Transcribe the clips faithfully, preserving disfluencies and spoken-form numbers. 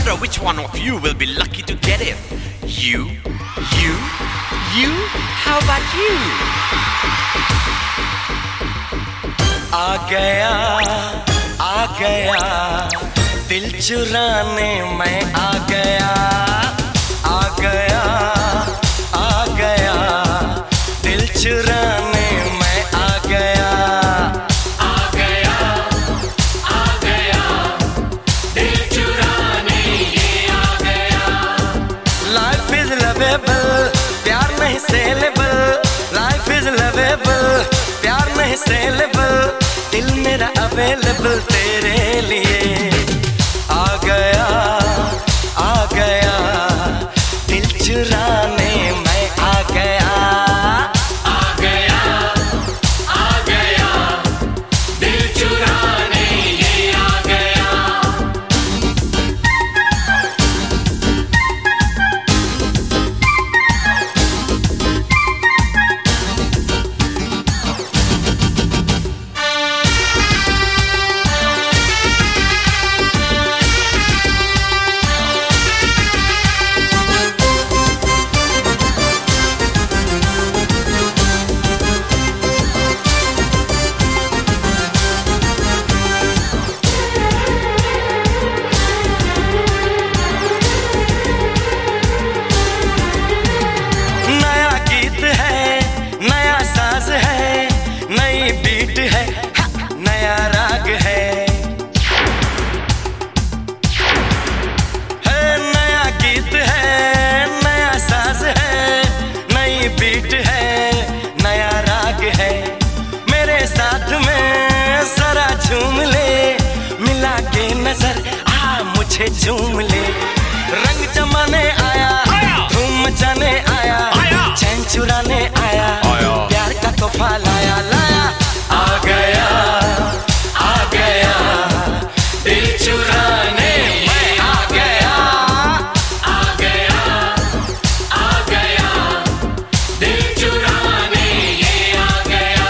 wonder which one of you will be lucky to get it. You, you, you, how about you? आ गया, आ गया, दिल चुराने मैं आ गया, आ गया, आ गया, दिल चुराने मैं आ गया, आ गया, आ गया, दिल चुराने ये आ गया। Life is lovable, प्यार नहीं सेलेबल, Life is lovable, प्यार नहीं सेलेबल, दिल मेरा अवेलेबल तेरे लिए। आ गया, आ गया, दिल चुराने मैं आ गया, आ गया, आ गया, दिल चुराने ये आ गया। बीट है, नया राग है, मेरे साथ में जरा झूम ले, मिला के नजर आ मुझे झूम ले। रंग जमाने आया, धूम मचाने आया, चैन चुराने आया, प्यार का तोहफा लाया लाया। आ गया, आ गया, दिल चुराने मैं आ गया, आ गया, आ गया, दिल चुराने ये आ गया।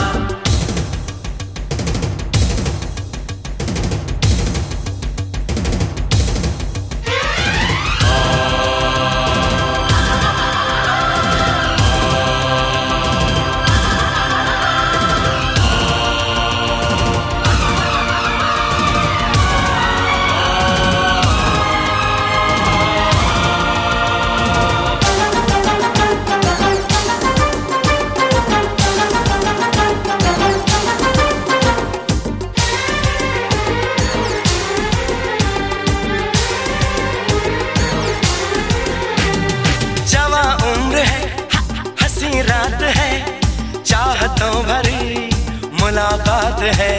रात है, चाहतों भरी मुलाकात है,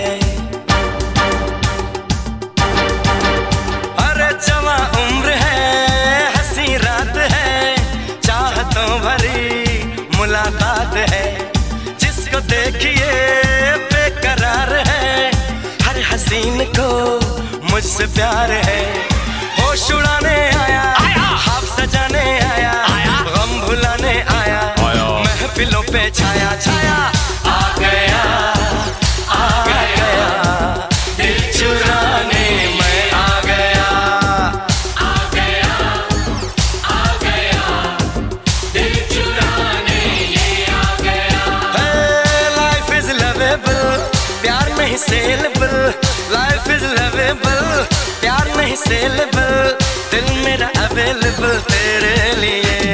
अरे जवां उम्र है, हंसी रात है, चाहतों भरी मुलाकात है। जिसको देखिए बेकरार है, हर हसीन को मुझसे प्यार है। होश उड़ाने आया, ख्वाब सजाने आया, गम भुलाने आया, महफिलों पे छाया छाया। आ गया, आ गया, दिल चुराने मैं आ गया, आ गया, आ गया, दिल चुराने ये आ गया। लाइफ इज लवेबल, प्यार नहीं सेलेबल, लाइफ इज लवेबल, प्यार नहीं सेलेबल, दिल मेरा अवेलेबल तेरे लिए।